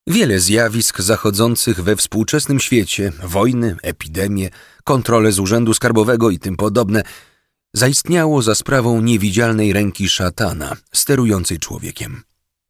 Wiele zjawisk zachodzących we współczesnym świecie, wojny, epidemie, kontrole z urzędu skarbowego i tym podobne, zaistniało za sprawą niewidzialnej ręki szatana, sterującej człowiekiem.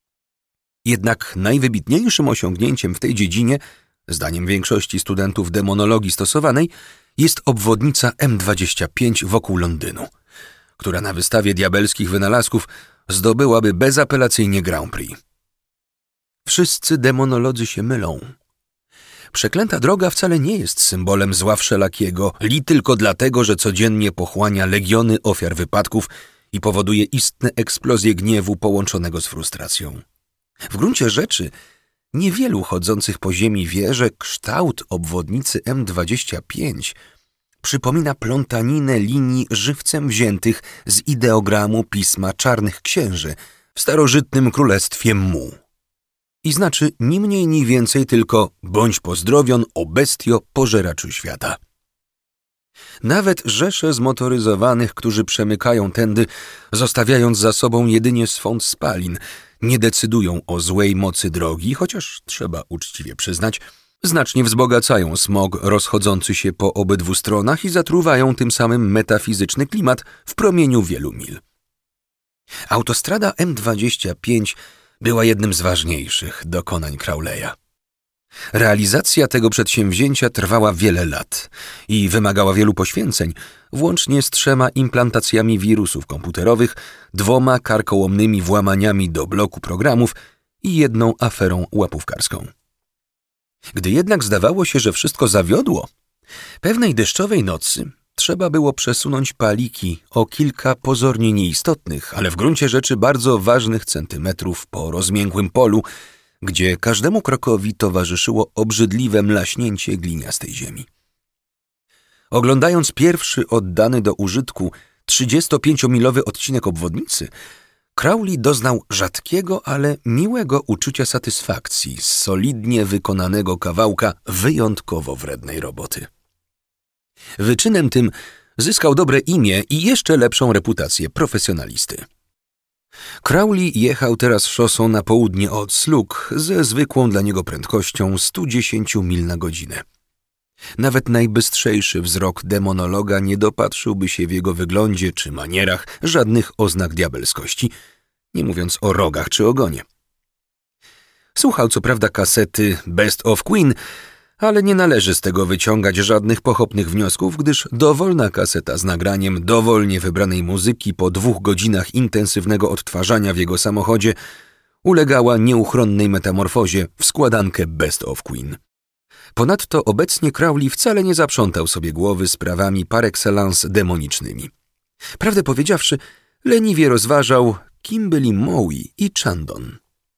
Jednak najwybitniejszym osiągnięciem w tej dziedzinie, zdaniem większości studentów demonologii stosowanej, jest obwodnica M25 wokół Londynu, która na wystawie diabelskich wynalazków zdobyłaby bezapelacyjnie Grand Prix. Wszyscy demonolodzy się mylą. Przeklęta droga wcale nie jest symbolem zła wszelakiego, li tylko dlatego, że codziennie pochłania legiony ofiar wypadków i powoduje istne eksplozje gniewu połączonego z frustracją. W gruncie rzeczy niewielu chodzących po ziemi wie, że kształt obwodnicy M25 przypomina plątaninę linii żywcem wziętych z ideogramu pisma Czarnych Księży w starożytnym królestwie Mu. I znaczy ni mniej ni więcej tylko bądź pozdrowion, o bestio, pożeraczu świata. Nawet rzesze zmotoryzowanych, którzy przemykają tędy, zostawiając za sobą jedynie swąd spalin, nie decydują o złej mocy drogi, chociaż trzeba uczciwie przyznać, znacznie wzbogacają smog rozchodzący się po obydwu stronach i zatruwają tym samym metafizyczny klimat w promieniu wielu mil. Autostrada M25 była jednym z ważniejszych dokonań Crowleya. Realizacja tego przedsięwzięcia trwała wiele lat i wymagała wielu poświęceń, włącznie z 3 implantacjami wirusów komputerowych, 2 karkołomnymi włamaniami do bloku programów i 1 aferą łapówkarską. Gdy jednak zdawało się, że wszystko zawiodło, pewnej deszczowej nocy trzeba było przesunąć paliki o kilka pozornie nieistotnych, ale w gruncie rzeczy bardzo ważnych centymetrów po rozmiękłym polu, gdzie każdemu krokowi towarzyszyło obrzydliwe mlaśnięcie gliniastej ziemi. Oglądając pierwszy oddany do użytku 35-milowy odcinek obwodnicy, Crowley doznał rzadkiego, ale miłego uczucia satysfakcji z solidnie wykonanego kawałka wyjątkowo wrednej roboty. Wyczynem tym zyskał dobre imię i jeszcze lepszą reputację profesjonalisty. Crowley jechał teraz szosą na południe od Slug ze zwykłą dla niego prędkością 110 mil na godzinę. Nawet najbystrzejszy wzrok demonologa nie dopatrzyłby się w jego wyglądzie czy manierach żadnych oznak diabelskości, nie mówiąc o rogach czy ogonie. Słuchał co prawda kasety Best of Queen, ale nie należy z tego wyciągać żadnych pochopnych wniosków, gdyż dowolna kaseta z nagraniem dowolnie wybranej muzyki po 2 godzinach intensywnego odtwarzania w jego samochodzie ulegała nieuchronnej metamorfozie w składankę Best of Queen. Ponadto obecnie Crowley wcale nie zaprzątał sobie głowy sprawami par excellence demonicznymi. Prawdę powiedziawszy, leniwie rozważał, kim byli Mowi i Chandon.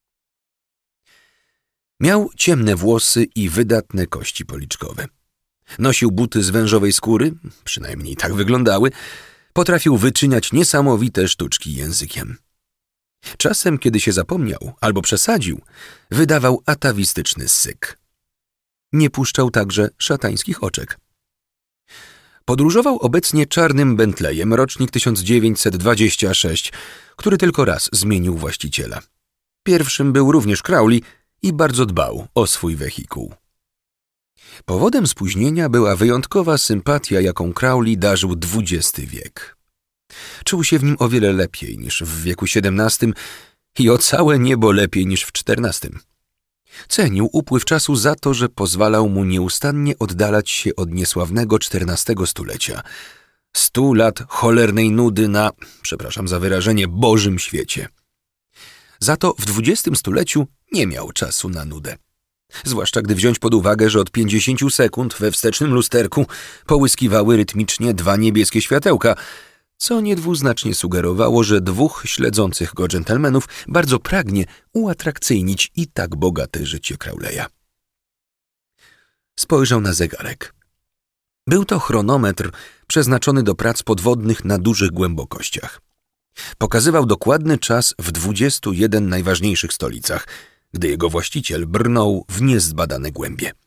Miał ciemne włosy i wydatne kości policzkowe. Nosił buty z wężowej skóry, przynajmniej tak wyglądały, potrafił wyczyniać niesamowite sztuczki językiem. Czasem, kiedy się zapomniał albo przesadził, wydawał atawistyczny syk. Nie puszczał także szatańskich oczek. Podróżował obecnie czarnym Bentleyem, rocznik 1926, który tylko raz zmienił właściciela. Pierwszym był również Crowley i bardzo dbał o swój wehikuł. Powodem spóźnienia była wyjątkowa sympatia, jaką Crowley darzył XX wiek. Czuł się w nim o wiele lepiej niż w wieku XVII i o całe niebo lepiej niż w XIV. Cenił upływ czasu za to, że pozwalał mu nieustannie oddalać się od niesławnego XIV stulecia. 100 lat cholernej nudy na, przepraszam za wyrażenie, Bożym świecie. Za to w XX stuleciu nie miał czasu na nudę. Zwłaszcza gdy wziąć pod uwagę, że od 50 sekund we wstecznym lusterku połyskiwały rytmicznie 2 niebieskie światełka, co niedwuznacznie sugerowało, że 2 śledzących go dżentelmenów bardzo pragnie uatrakcyjnić i tak bogate życie Crowleya. Spojrzał na zegarek. Był to chronometr przeznaczony do prac podwodnych na dużych głębokościach. Pokazywał dokładny czas w 21 najważniejszych stolicach, gdy jego właściciel brnął w niezbadane głębie.